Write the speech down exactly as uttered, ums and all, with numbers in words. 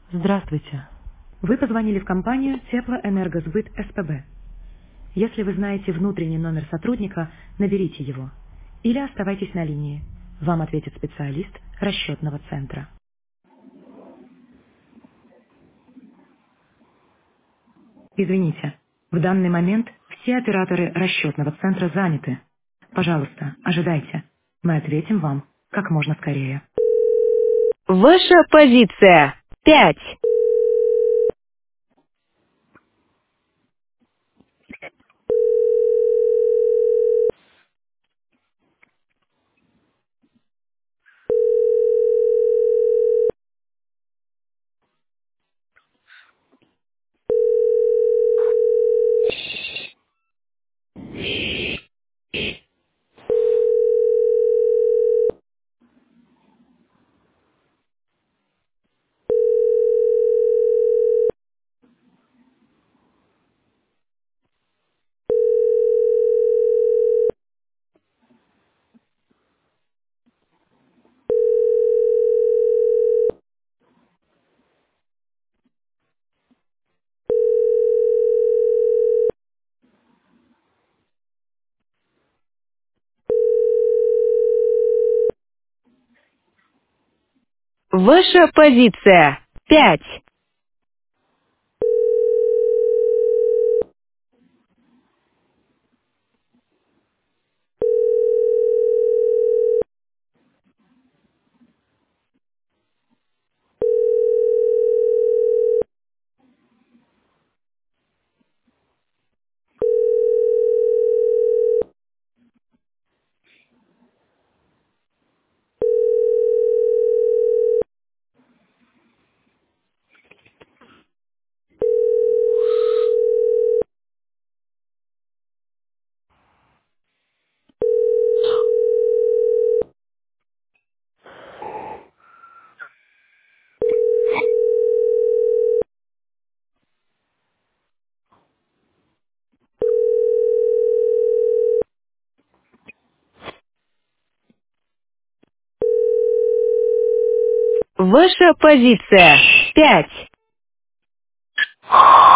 Здравствуйте. Вы позвонили в компанию Теплоэнергосбыт СПБ. Если вы знаете внутренний номер сотрудника, наберите его. Или оставайтесь на линии. Вам ответит специалист расчетного центра. Извините, в данный момент все операторы расчетного центра заняты. Пожалуйста, ожидайте. Мы ответим вам как можно скорее. Ваша позиция. Пять. Ваша позиция. Пять. Ваша позиция. Пять.